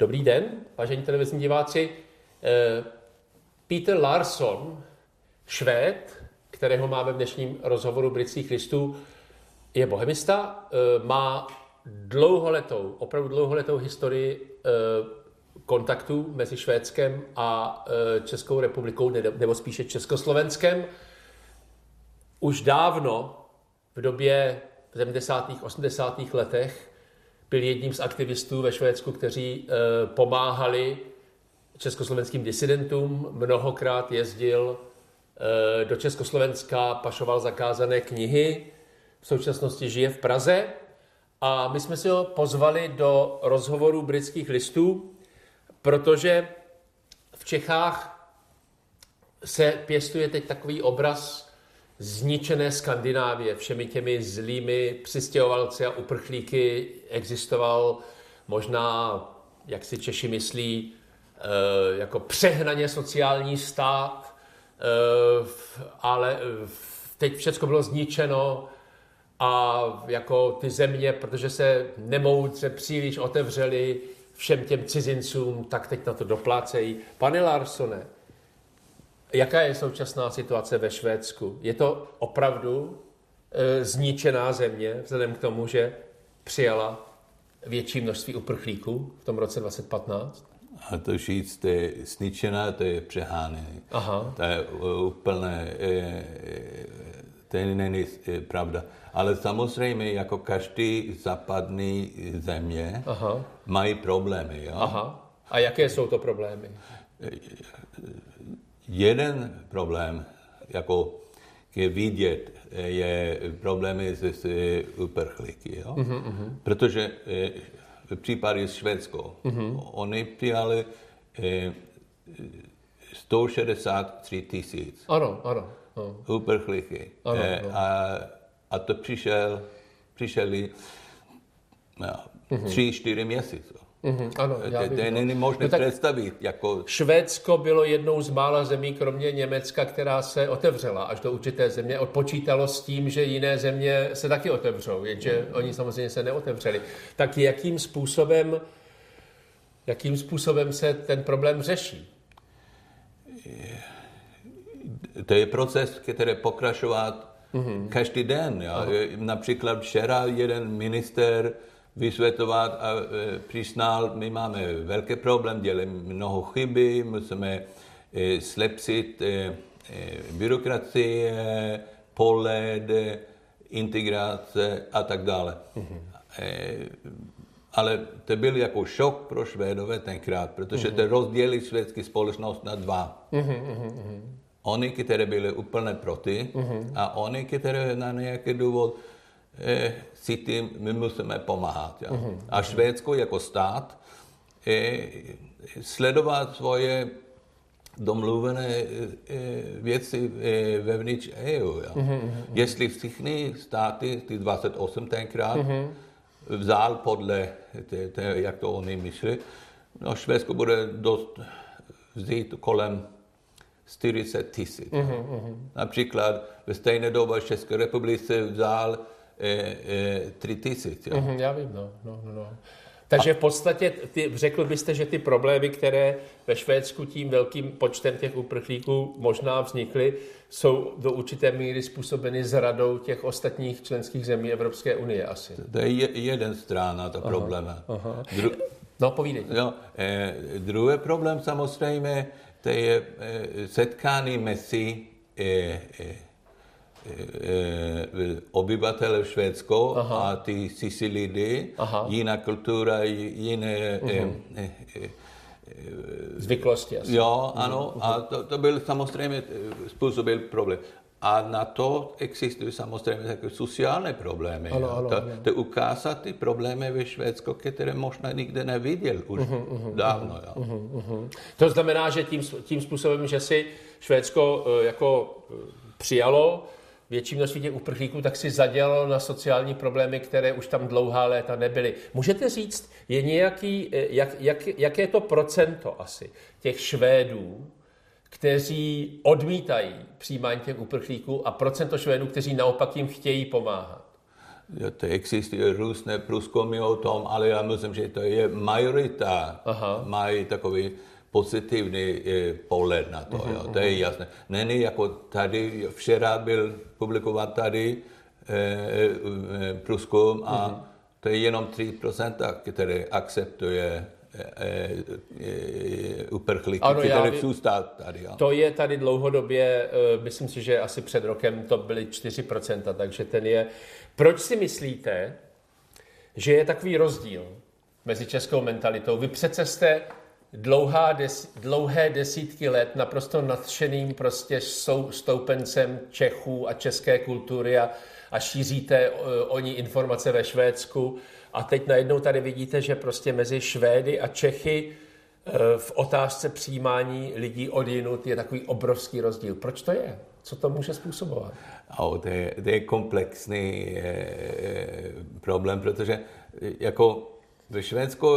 Dobrý den, vážení televizní diváci. Peter Larsson, Švéd, kterého máme v dnešním rozhovoru Britských listů, je bohemista, má opravdu dlouholetou historii kontaktů mezi Švédskem a Českou republikou, nebo spíše Československem. Už dávno, v době v 70. 80. letech, byl jedním z aktivistů ve Švédsku, kteří pomáhali československým disidentům. Mnohokrát jezdil do Československa, pašoval zakázané knihy. V současnosti žije v Praze. A my jsme si ho pozvali do rozhovoru Britských listů, protože v Čechách se pěstuje teď takový obraz zničené Skandinávie. Všemi těmi zlými přistěhovalci a uprchlíky existoval možná, jak si Češi myslí, jako přehnaně sociální stát, ale teď všechno bylo zničeno a jako ty země, protože se nemoudře příliš otevřely všem těm cizincům, tak teď na to doplácejí. Pane Larssone, jaká je současná situace ve Švédsku? Je to opravdu zničená země, vzhledem k tomu, že přijala větší množství uprchlíků v tom roce 2015? A to říct, to je zničená, to je přeháněné. To je úplné, to není pravda. Ale samozřejmě, jako každý západní země, mají problémy. Jo? A jaké jsou to problémy? Jeden problém, jako je vidět, je problémy s uprchlíky. Jo? Protože v případě Švédsko, oni přijali 163 tisíc uprchlíky. A to přišeli 3-4 měsíce. To není možné představit. Jako... Švédsko bylo jednou z mála zemí, kromě Německa, která se otevřela až do určité země. Odpočítalo s tím, že jiné země se taky otevřou, jenže oni samozřejmě se neotevřeli. Tak jakým způsobem se ten problém řeší? To je proces, který pokračovat každý den. Například včera jeden minister vysvětlovat a přiznal, my máme velký problém, děláme mnoho chyby, musíme zlepšit byrokracie, pohled, integrace a tak dále. Ale to byl jako šok pro Švédové tenkrát, protože to rozdělili švédskou společnost na dva. Oni, kteří byli úplně proti, a oni, kteří na nějaký důvod si tím my musíme pomáhat. A Švédsko jako stát sledovat svoje domluvené věci vevnitř EU. Jestli všichni státy, ty 28 tenkrát, vzal podle, jak to oni myslí, no Švédsko bude dost vzít kolem 40 tisíc. Například ve stejné době České republice vzal 3 tisíc. Já vím, no. Takže v podstatě řekl byste, že ty problémy, které ve Švédsku tím velkým počtem těch uprchlíků možná vznikly, jsou do určité míry způsobeny zradou těch ostatních členských zemí Evropské unie asi. To je jeden strana ta probléma. No, povídejte. Druhý problém samozřejmě, to je setkání mezi obyvatele Švédsko a ty cizí lidi, jiná kultura, jiné zvyklosti asi. Jo, ano, a to byl samozřejmě způsobil problém. A na to existují samozřejmě takové sociální problémy. To ukázat ty problémy ve Švédsku, které možná nikdy neviděl už dávno. To znamená, že tím způsobem, že si Švédsko jako přijalo větší množství těch uprchlíků, tak si zadělalo na sociální problémy, které už tam dlouhá léta nebyly. Můžete říct, je nějaký, jaké je to procento asi těch Švédů, kteří odmítají přijímání těch uprchlíků a procento Švédů, kteří naopak jim chtějí pomáhat? To existuje různé průzkumy o tom, ale já myslím, že to je majorita, mají takový pozitivní pohled na to, jo, to je jasné. Není jako tady, včera byl publikován tady průzkum a to je jenom 3%, které akceptuje uprchlíky, které zůstal tady. Jo. To je tady dlouhodobě, myslím si, že asi před rokem to byly 4%, takže ten je... Proč si myslíte, že je takový rozdíl mezi českou mentalitou? Vy přece jste dlouhé desítky let naprosto nadšeným prostě stoupencem Čechů a české kultury a šíříte o ní informace ve Švédsku. A teď najednou tady vidíte, že prostě mezi Švédy a Čechy v otázce přijímání lidí odjinud je takový obrovský rozdíl. Proč to je? Co to může způsobovat? To je komplexní problém, protože jako ve Švédsku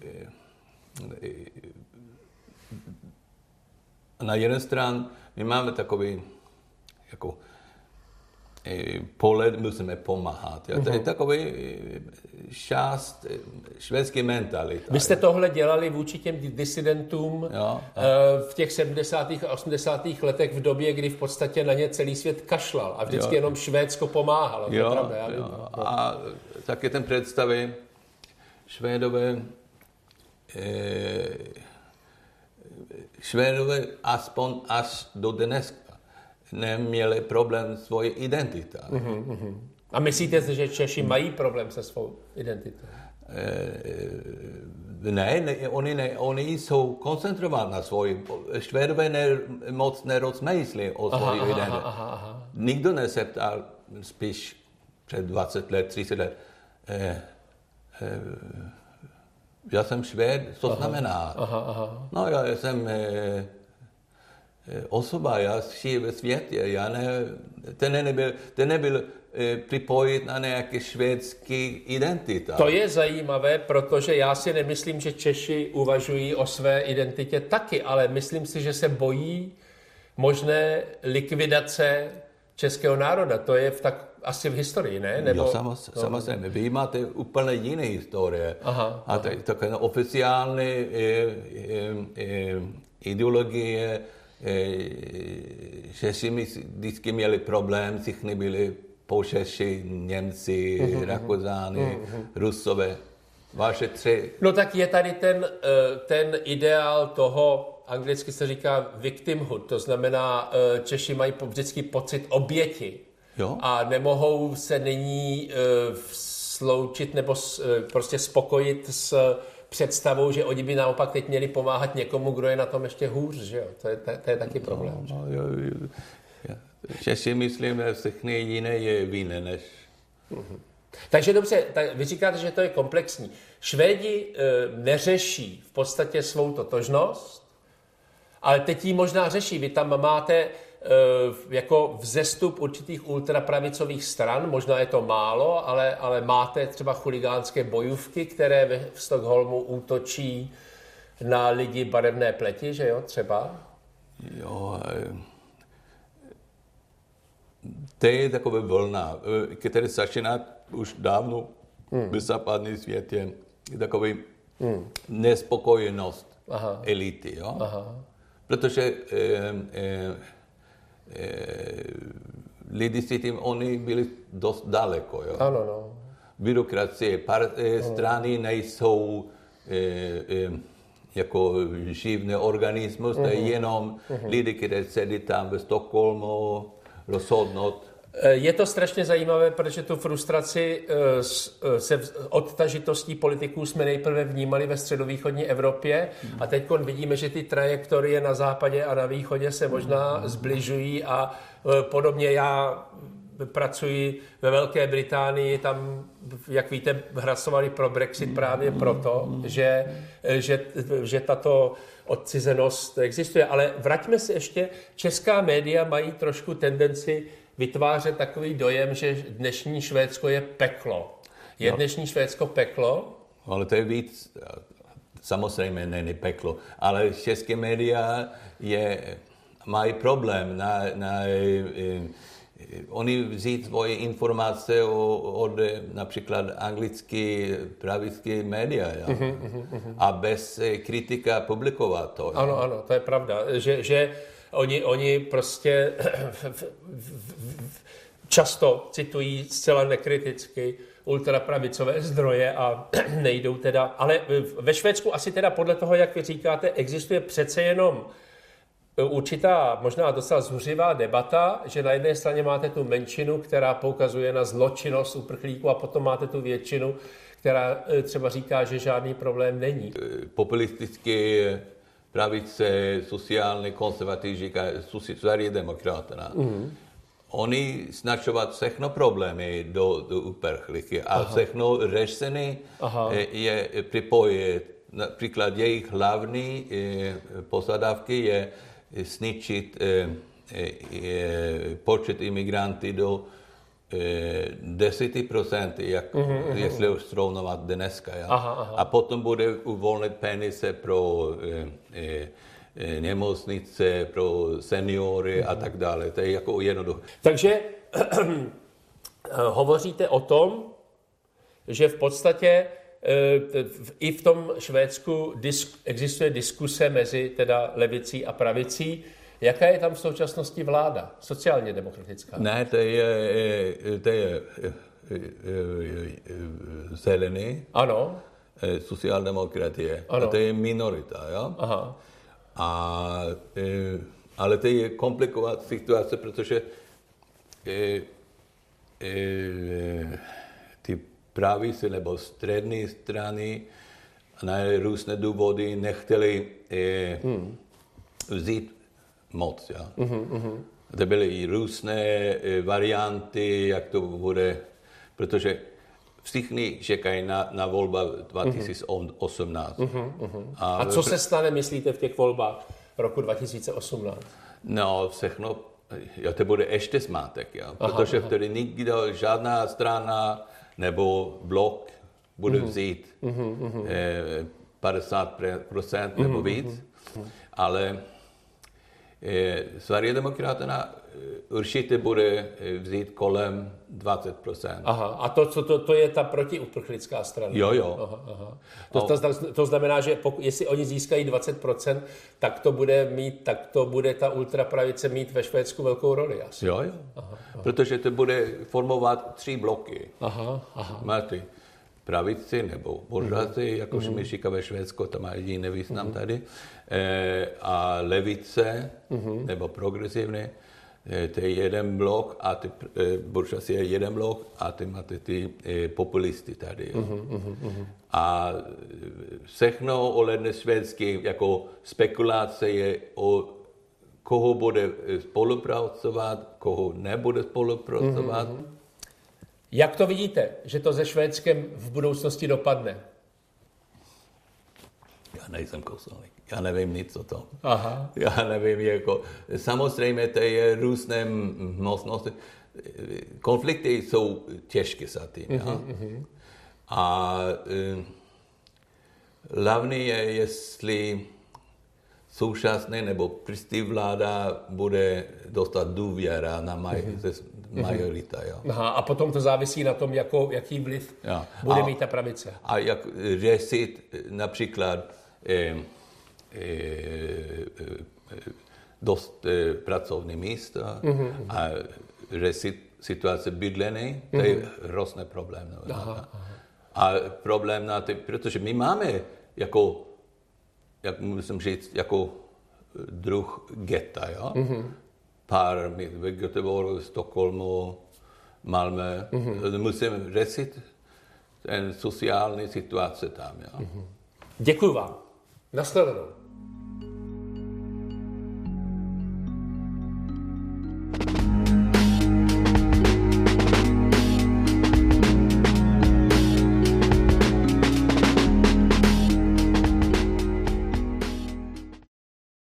na jedné straně my máme takový jako pohled, musíme pomáhat. To je takový část švédské mentality. Vy jste tohle dělali vůči těm disidentům v těch 70. a 80. letech v době, kdy v podstatě na ně celý svět kašlal a vždycky jenom Švédsko pomáhalo. Jo, to je pravda, a taky ten představy Švédové aspoň až do dneska neměli problém s svojí identitou. A myslíte, že Češi mají problém se svou identitou? Ne, oni jsou koncentrovaní na svoji. Švédové moc nerozmýšlí o svojí identitě. Nikdo se ptal, spíš před 20 let, 30 let, já jsem Švéd, co znamená? No, já jsem osoba, já žiju ve světě, ten nebyl připojit na nějaké švédský identita. To je zajímavé, protože já si nemyslím, že Češi uvažují o své identitě taky, ale myslím si, že se bojí možné likvidace českého národa. To je asi v historii, ne? Nebo... Jo, samozřejmě. Vy máte úplně jiné historie. A takové oficiální ideologie, Češi vždycky měli problém, všichni byli Češi, Němci, Rakuzáni, Rusové. Vaše tři. No tak je tady ten ideál toho, anglicky se říká victimhood, to znamená, Češi mají vždycky pocit oběti. Jo? A nemohou se nyní sloučit nebo prostě spokojit s představou, že oni by naopak teď měli pomáhat někomu, kdo je na tom ještě hůř, že jo? To je taky problém. Češi myslím, že všechny jiné je víne než... Takže dobře, tak vy říkáte, že to je komplexní. Švédi neřeší v podstatě svou totožnost, ale teď ji možná řeší. Vy tam máte jako vzestup určitých ultrapravicových stran, možná je to málo, ale máte třeba chuligánské bojůvky, které v Stockholmu útočí na lidi barevné pleti, že jo, třeba? Jo, to je taková vlna, která začíná už dávno v západním světě, takový nespokojenost elity, jo? Protože lidi si tím, oni byli dost daleko, jo? Ano, no. Byrokracie, strany nejsou jako živný organismus, to je jenom lidi, kteří sedí tam ve Stockholmu, rozhodnout. Je to strašně zajímavé, protože tu frustraci se odtažitostí politiků jsme nejprve vnímali ve středovýchodní Evropě a teď vidíme, že ty trajektorie na západě a na východě se možná zbližují a podobně. Já pracuji ve Velké Británii, tam, jak víte, hlasovali pro Brexit právě proto, že tato odcizenost existuje. Ale vraťme se ještě, česká média mají trošku tendenci vytvářet takový dojem, že dnešní Švédsko je peklo. Je dnešní Švédsko peklo? Ale to je víc, samozřejmě není peklo, ale české média mají problém na oni vzít svoje informace od například anglické pravické média, a bez kritika publikovat to. Ano, to je pravda, že oni prostě často citují zcela nekriticky ultrapravicové zdroje a nejdou teda, ale ve Švédsku asi teda podle toho, jak vy říkáte, existuje přece jenom určitá, možná docela zuřivá debata, že na jedné straně máte tu menšinu, která poukazuje na zločinnost uprchlíků, a potom máte tu většinu, která třeba říká, že žádný problém není. Populistické pravice, sociální konzervativní, Sverigedemokraterna. Oni značovat všechno problémy do uprchlíky a všechno řešení je připojit. Například jejich hlavní požadavky je sničit počet imigrantů do 10%, jestli už srovnovat dneska. A potom bude uvolnit peníze pro nemocnice, pro seniory a tak dále. To je jako jednoduché. Takže hovoříte o tom, že v podstatě i v tom Švédsku existuje diskuse mezi teda levicí a pravicí. Jaká je tam v současnosti vláda? Sociálně demokratická? Ne, to je zelený. Ano. Sociáldemokratie. Ano. A to je minorita, jo? Aha. Ale to je komplikovaná situace, protože ty pravice nebo střední strany na různé důvody nechtěli vzít moc. Ja? To byly i různé varianty, jak to bude, protože všichni čekají na volba 2018. A co se stane, myslíte, v těch volbách roku 2018? No, všechno, to bude ještě zmátek, protože vtedy nikdo, žádná strana nebo blok bude vzít 50% nebo víc, ale Sverigedemokraterna určitě bude vzít kolem 20%. Aha, a to je ta protiuprchlická strana? Jo. Aha. To znamená, že jestli oni získají 20%, tak to bude ta ultrapravice mít ve Švédsku velkou roli asi. Jo. Aha. Protože to bude formovat 3 bloky. Aha. Máte pravici nebo buržoazii, jakož my říkáme Švédsko, to má jiný význam tady, a levice nebo progresivní, to je jeden blok a ty buržoazie je jeden blok a ty máte ty populisty tady. A všechno ohledně švédské jako spekulace je o koho bude spolupracovat, koho nebude spolupracovat. Jak to vidíte, že to se Švédskem v budoucnosti dopadne? Já nejsem kosovník, já nevím nic o tom. Aha. Já nevím, samozřejmě to je různé možnosti. Konflikty jsou těžké za tím. A hlavní je, jestli současný nebo příští vláda bude dostat důvěra na majorita. Aha, a potom to závisí na tom, jaký vliv bude mít ta pravice. A jak řešit například dost pracovní místa a řešit situace bydlení, to je hrozný problém. A problém protože my máme jak musím říct, jako druh geta, jo? Pár v Göteborgu, Stockholmu, Malmö. Musím řešit ten sociální situace tam. Jo? Děkuji vám. Nashledanou.